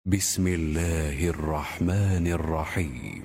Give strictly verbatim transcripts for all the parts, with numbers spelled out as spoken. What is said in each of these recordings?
بسم الله الرحمن الرحيم.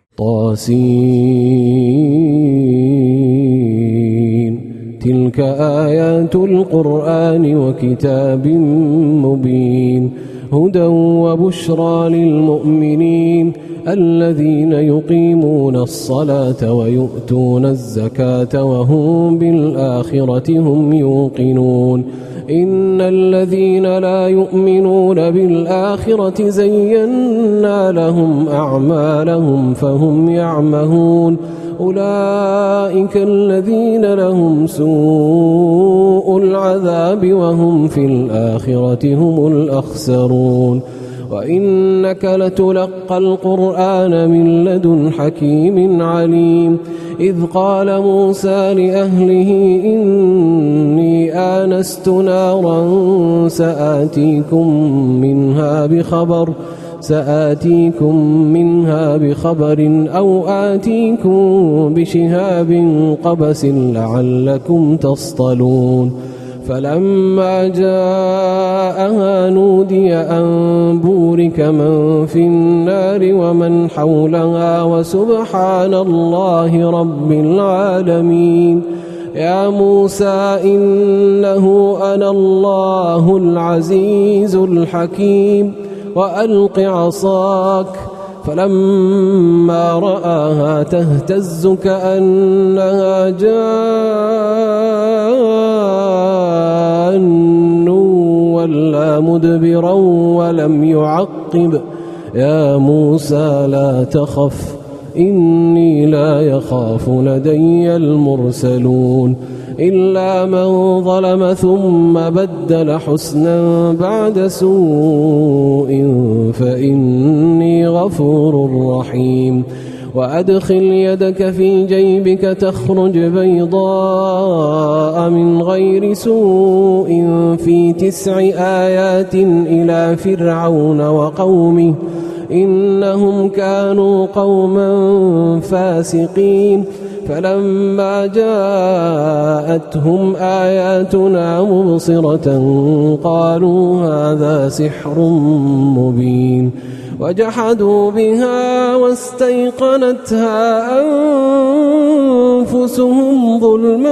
طاسين. تلك آيات القرآن وكتاب مبين، هدى وبشرى للمؤمنين الذين يقيمون الصلاة ويؤتون الزكاة وهم بالآخرة هم يوقنون. إن الذين لا يؤمنون بالآخرة زينا لهم أعمالهم فهم يعمهون، أولئك الذين لهم سوء العذاب وهم في الآخرة هم الأخسرون. وإنك لتلقى القرآن من لدن حكيم عليم. إذ قال موسى لأهله إني آنست نارا سآتيكم منها بخبر سآتيكم منها بخبر أو آتيكم بشهاب قبس لعلكم تصطلون. فلما جاءها نودي أن بورك من في النار ومن حولها وسبحان الله رب العالمين. يا موسى إنه أنا الله العزيز الحكيم وألق عصاك. فلما رآها تهتز كأنها جان ولا مدبرا ولم يعقب. يا موسى لا تخف إني لا يخاف لدي المرسلون. إلا من ظلم ثم بدل حسنا بعد سوء فإني غفور رحيم. وأدخل يدك في جيبك تخرج بيضاء من غير سوء في تسع آيات إلى فرعون وقومه إنهم كانوا قوما فاسقين. فلما جاءتهم آياتنا مبصرة قالوا هذا سحر مبين، وجحدوا بها واستيقنتها أنفسهم ظلما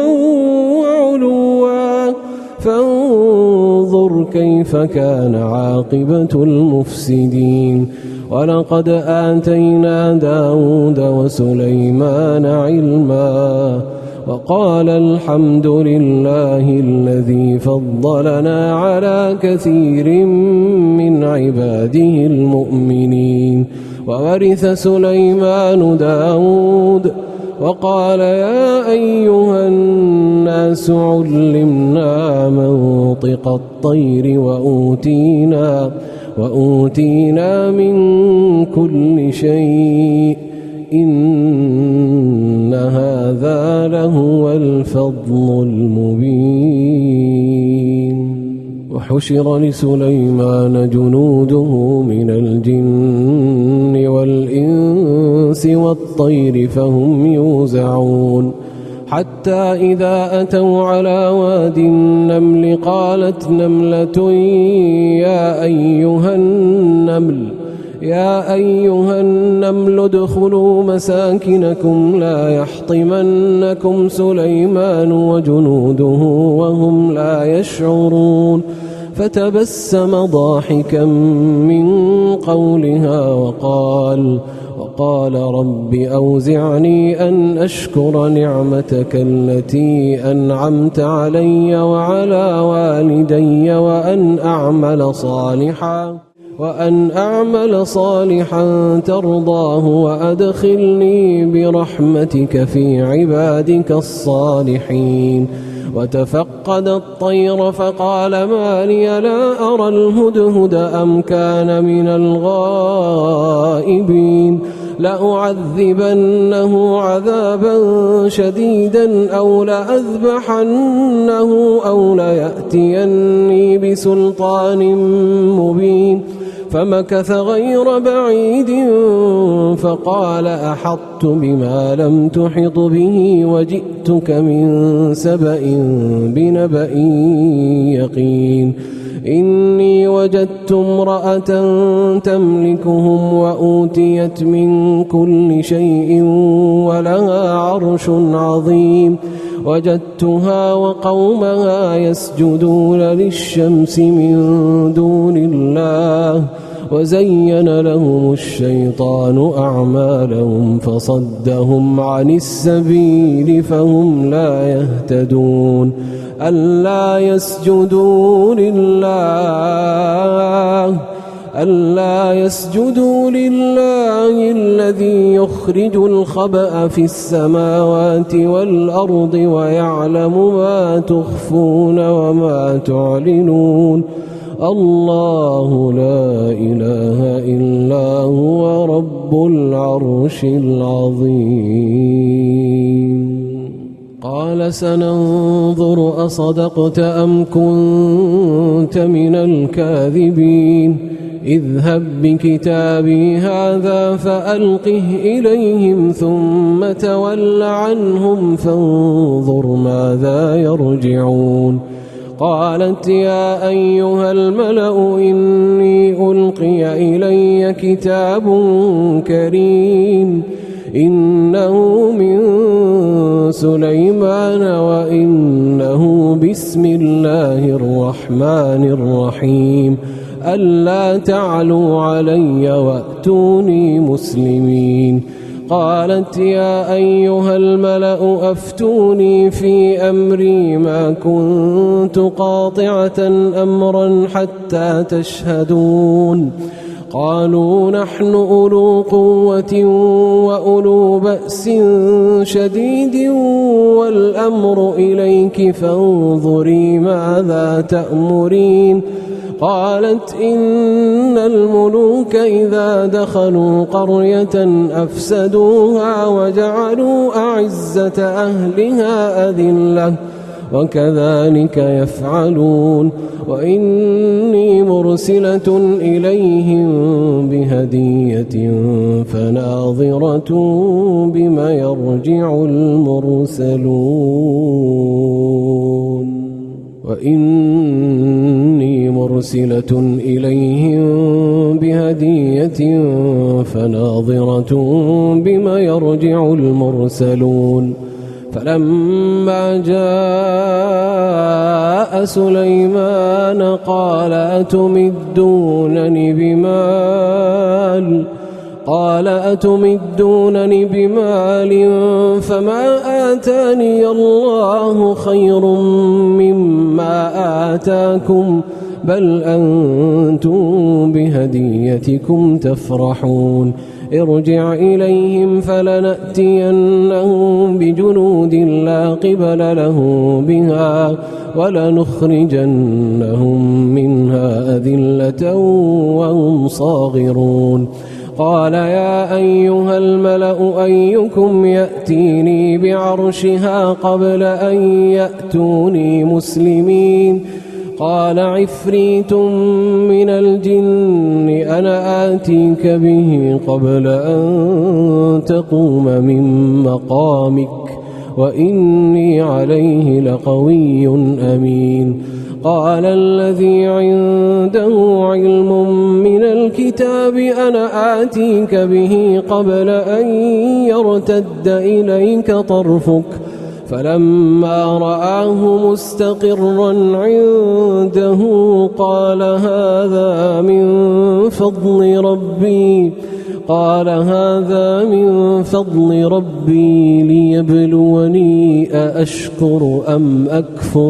وعلوا فانظر كيف كان عاقبة المفسدين. ولقد آتينا داود وسليمان علما وقال الحمد لله الذي فضلنا على كثير من عباده المؤمنين. وورث سليمان داود وقال يا أيها الناس علمنا منطق الطير وأوتينا وأوتينا من كل شيء إن هذا لهو الفضل المبين. وحشر لسليمان جنوده من الجن والإنس والطير فهم يوزعون. حتى إذا أتوا على واد النمل قالت نملة يا أيها النمل يا أيها النمل ادخلوا مساكنكم لا يحطمنكم سليمان وجنوده وهم لا يشعرون. فتبسم ضاحكا من قولها وقال وقال رب أوزعني أن أشكر نعمتك التي أنعمت علي وعلى والدي وأن أعمل صالحا وأن أعمل صالحا ترضاه وأدخلني برحمتك في عبادك الصالحين. وتفقد الطير فقال ما لي لا أرى الهدهد أم كان من الغائبين. لأعذبنه عذابا شديدا أو لأذبحنه أو ليأتيني بسلطان مبين. فمكث غير بعيد فقال أحطت بما لم تحط به وجئتك من سبأ بنبأ يقين. إني وجدت امرأة تملكهم وأوتيت من كل شيء ولها عرش عظيم وجدتها وقومها يسجدون للشمس من دون الله وزين لهم الشيطان أعمالهم فصدهم عن السبيل فهم لا يهتدون ألا يسجدوا لله ألا يسجدوا لله الذي يخرج الخبأ في السماوات والأرض ويعلم ما تخفون وما تعلنون الله لا إله إلا هو رب العرش العظيم قال سننظر أصدقت أم كنت من الكاذبين اذهب بكتابي هذا فألقه إليهم ثم تول عنهم فانظر ماذا يرجعون قالت يا أيها الملأ إني ألقي إلي كتاب كريم إنه من سليمان وإنه بسم الله الرحمن الرحيم ألا تعلوا علي وأتوني مسلمين قالت يا أيها الملأ أفتوني في أمري ما كنت قاطعة أمرا حتى تشهدون قالوا نحن أولو قوة وأولو بأس شديد والأمر إليك فانظري ماذا تأمرين قالت إن الملوك إذا دخلوا قرية أفسدوها وجعلوا أعزة أهلها أذلة وكذلك يفعلون وإني مرسلة إليهم بهدية فناظرة بما يرجع المرسلون وإني مرسلة إليهم بهدية فناظرة بما يرجع المرسلون فلما جاء سليمان قال أتمدونني بمال قال أتمدونني بمال فما آتاني الله خير مما آتاكم بل أنتم بهديتكم تفرحون ارجع إليهم فلنأتينهم بجنود لا قبل له بها ولنخرجنهم منها أذلة وهم صاغرون قال يا أيها الملأ أيكم يأتيني بعرشها قبل أن يأتوني مسلمين قال عفريت من الجن أنا آتيك به قبل أن تقوم من مقامك وإني عليه لقوي أمين قال الذي عنده علم من الكتاب أنا آتيك به قبل أن يرتد إليك طرفك فلما رآه مستقرا عنده قال هذا من فضل ربي قال هذا من فضل ربي ليبلوني أأشكر أم أكفر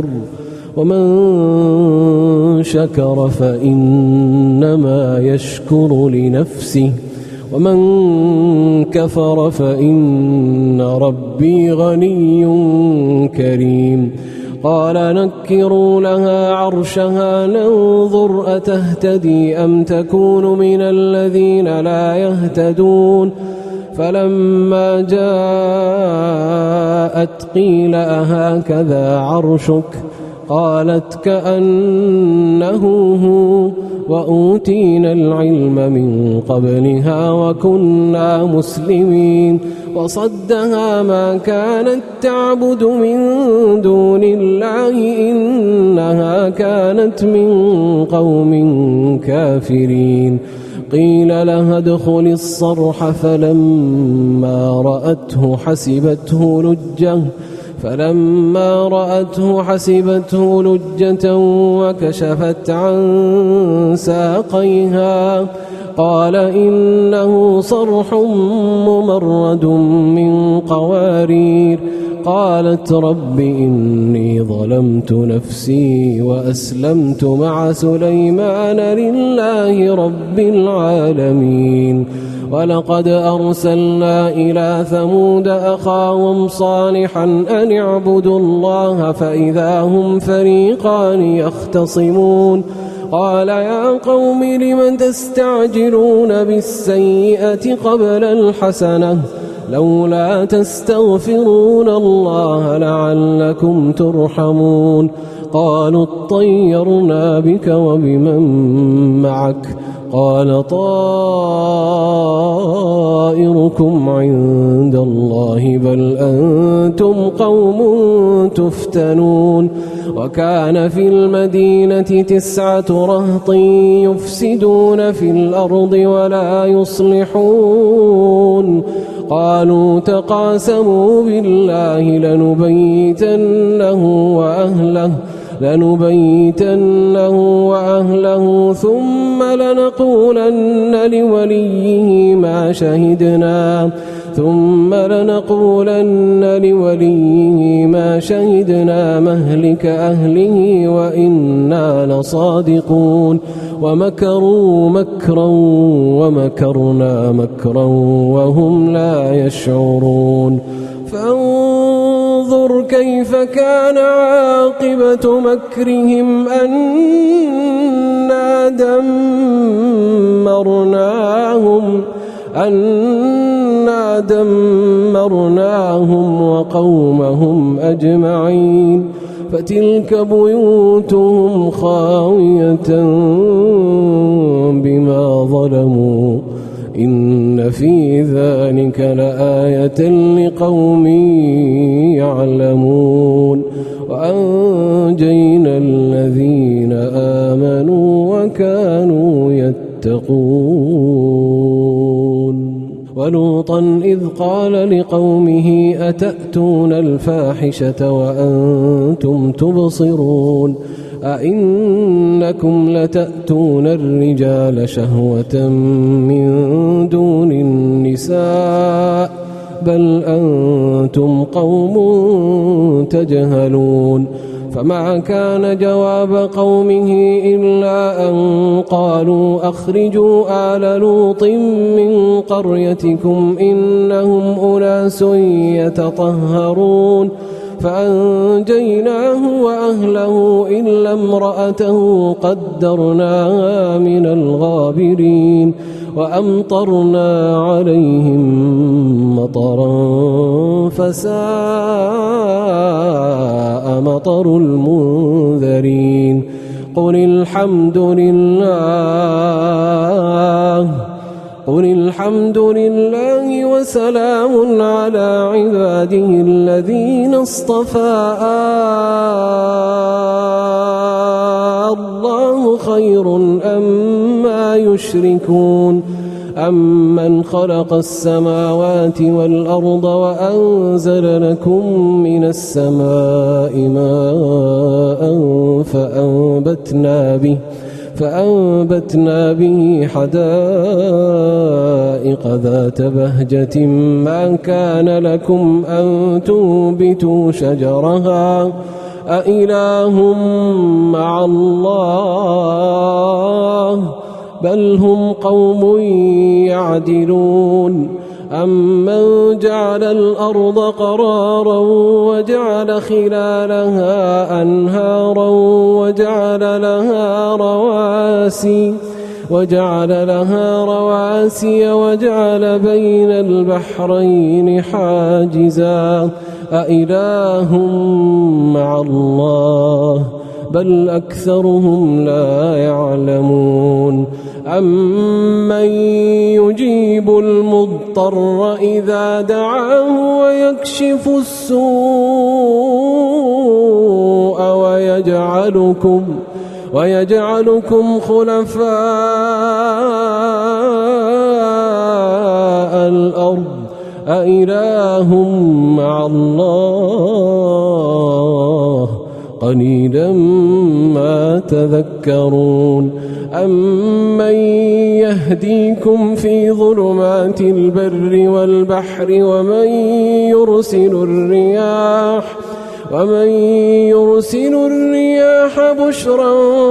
ومن شكر فإنما يشكر لنفسه ومن كفر فإن ربي غني كريم قال نكروا لها عرشها ننظر أتهتدي أم تكون من الذين لا يهتدون فلما جاءت قيل أهكذا عرشك قالت كأنه هو وأوتينا العلم من قبلها وكنا مسلمين وصدها ما كانت تعبد من دون الله إنها كانت من قوم كافرين قيل لها ادخل الصرح فلما رأته حسبته لجة فلما رأته حسبته لجة وكشفت عن ساقيها قال إنه صرح ممرد من قوارير قالت رب إني ظلمت نفسي وأسلمت مع سليمان لله رب العالمين ولقد أرسلنا إلى ثمود أخاهم صالحا أن اعبدوا الله فإذا هم فريقان يختصمون قال يا قوم لم تستعجلون بالسيئة قبل الحسنة لولا تستغفرون الله لعلكم ترحمون قالوا اطيرنا بك وبمن معك قال طائركم عند الله بل أنتم قوم تفتنون وكان في المدينة تسعة رهط يفسدون في الأرض ولا يصلحون قالوا تقاسموا بالله لنبيتنه وأهله لنبيتنه وأهله ثم لنقولن لوليه ما شهدنا ثم لنقولن لوليه ما شهدنا مهلك أهله وإنا لصادقون ومكروا مكرا ومكرنا مكرا وهم لا يشعرون فانظر كيف كان عاقبة مكرهم أنا دمرناهم أنا دمرناهم وقومهم أجمعين فتلك بيوتهم خاوية بما ظلموا إن في ذلك لآية لقوم يعلمون وأنجينا الذين آمنوا وكانوا يتقون ولوطا إذ قال لقومه أتأتون الفاحشة وأنتم تبصرون أئنكم لتأتون الرجال شهوة من دون النساء بل أنتم قوم تجهلون فما كان جواب قومه إلا أن قالوا أخرجوا آل لوط من قريتكم إنهم أناس يتطهرون فأنجيناه وأهله إلا امرأته قدرناها من الغابرين وأمطرنا عليهم مطرا فساء مطر المنذرين قل الحمد لله قل الحمد لله وسلام على عباده الذين اصطفى الله خير أما يشركون أمن خلق السماوات والأرض وأنزل لكم من السماء ماء فأنبتنا به فأنبتنا به حدائق ذات بهجة ما كان لكم أن تنبتوا شجرها أإله مع الله بل هم قوم يعدلون أمن جعل الأرض قرارا وجعل خلالها أنهارا وجعل لها رواسي وجعل لها رواسي وجعل بين البحرين حاجزا أإله مع الله بل أكثرهم لا يعلمون أمن يجيب المضطر إذا دعاه ويكشف السوء ويجعلكم ويجعلكم خلفاء الأرض أإله مع الله قليلا ما تذكرون أمن يهديكم في ظلمات البر والبحر ومن يرسل الرياح ومن يرسل الرياح بشرا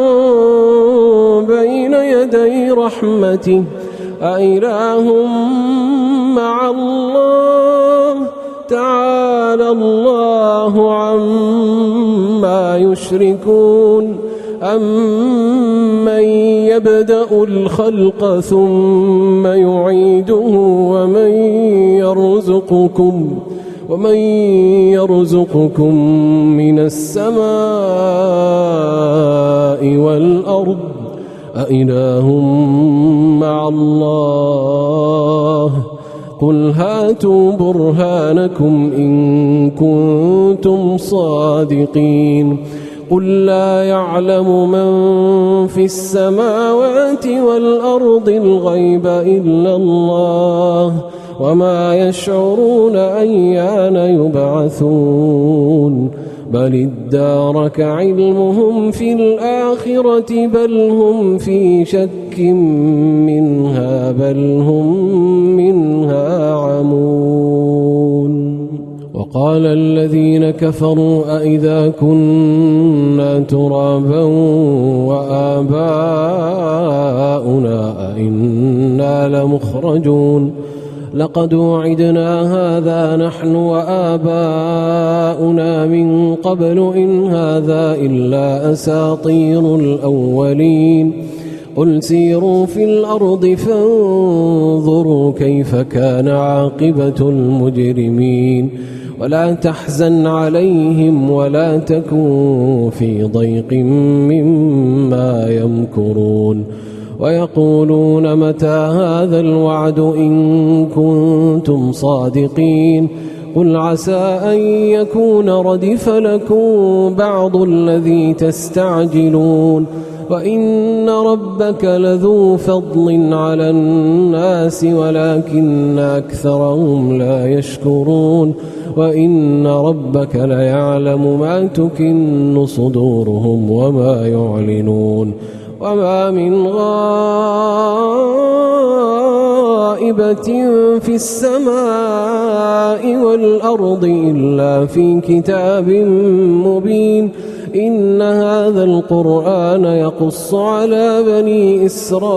بين يدي رحمته أإله مع الله تعالى الله عما يشركون أمن يبدأ الخلق ثم يعيده ومن يرزقكم ومن يرزقكم من السماء والأرض أإله مع الله قل هاتوا برهانكم إن كنتم صادقين قل لا يعلم من في السماوات والأرض الغيب إلا الله وما يشعرون أيان يبعثون بل ادارك علمهم في الآخرة بل هم في شك منها بل هم منها عمون وقال الذين كفروا أئذا كنا ترابا وآباؤنا أئنا لمخرجون لقد وعدنا هذا نحن وآباؤنا من قبل إن هذا إلا أساطير الأولين قل سيروا في الأرض فانظروا كيف كان عاقبة المجرمين ولا تحزن عليهم ولا تكن في ضيق مما يمكرون ويقولون متى هذا الوعد إن كنتم صادقين قل عسى أن يكون ردف لكم بعض الذي تستعجلون وإن ربك لذو فضل على الناس ولكن أكثرهم لا يشكرون وإن ربك ليعلم ما تكن صدورهم وما يعلنون وما من غائبة في السماء والأرض إلا في كتاب مبين إن هذا القرآن يقص على بني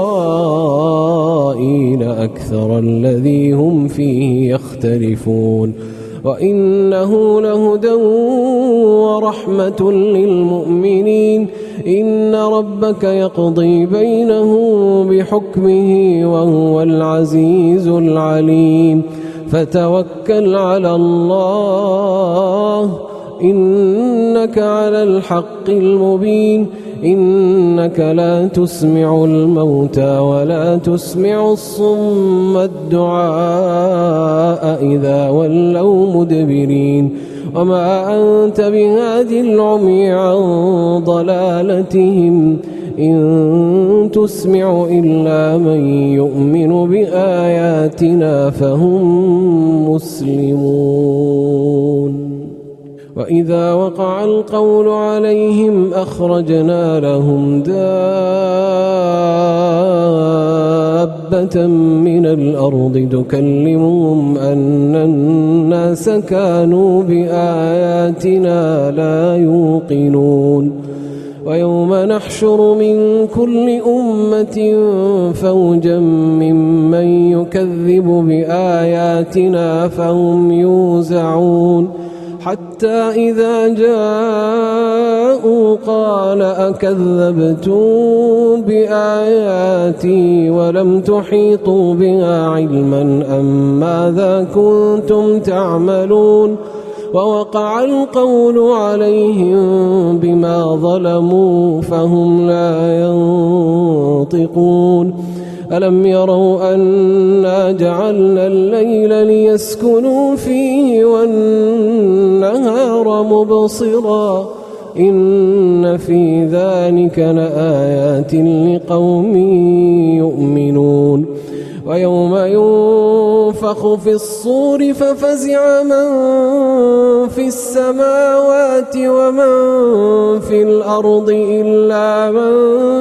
إسرائيل أكثر الذي هم فيه يختلفون وإنه لهدى ورحمة للمؤمنين إن ربك يقضي بينهم بحكمه وهو العزيز العليم فتوكل على الله إنك على الحق المبين إنك لا تسمع الموتى ولا تسمع الصم الدعاء إذا ولوا مدبرين وما أنت بهادي العمي عن ضلالتهم إن تسمع إلا من يؤمن بآياتنا فهم مسلمون وإذا وقع القول عليهم أخرجنا لهم دابة من الأرض تكلمهم أن الناس كانوا بآياتنا لا يوقنون ويوم نحشر من كل أمة فوجا ممن يكذب بآياتنا فهم يوزعون حتى إذا جاءوا قال أكذبتم بآياتي ولم تحيطوا بها علما أم ماذا كنتم تعملون ووقع القول عليهم بما ظلموا فهم لا ينطقون ألم يروا أنا جعلنا الليل ليسكنوا فيه والنهار مبصرا إن في ذلك لآيات لقوم يؤمنون ويوم ينفخ في الصور ففزع من في السماوات ومن في الأرض إلا من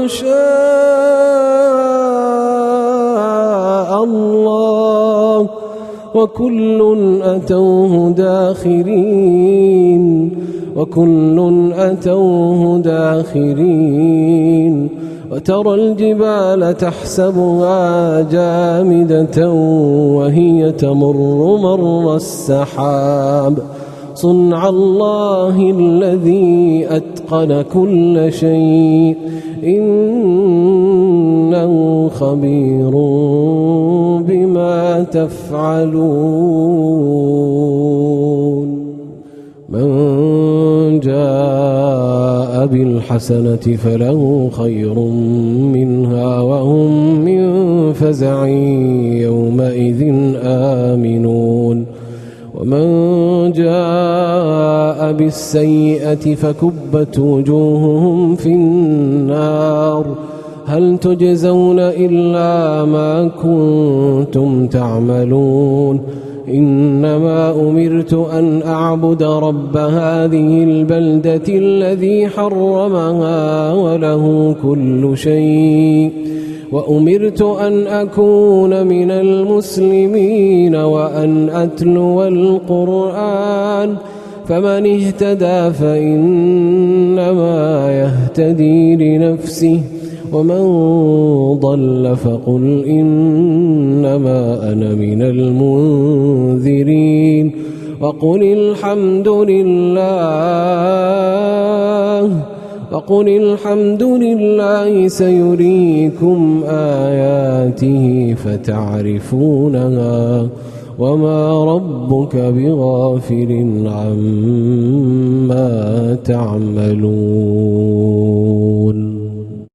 شاء الله وكل أتوه داخرين وكل أتوه داخرين وترى الجبال تحسبها جامدة وهي تمر مر السحاب صنع الله الذي أتقن كل شيء إنه خبير بما تفعلون من جاء بالحسنة فله خير منها وهم من فزع يومئذ آمنون ومن جاء بالسيئة فكبت وجوههم في النار هل تجزون إلا ما كنتم تعملون إنما أمرت أن أعبد رب هذه البلدة الذي حرمها وله كل شيء وأمرت أن أكون من المسلمين وأن أتلو القرآن فمن اهتدى فإنما يهتدي لنفسه ومن ضل فقل إنما أنا من المنذرين وقل الحمد لله وقل الحمد لله سيريكم آياته فتعرفونها وما ربك بغافل عما تعملون.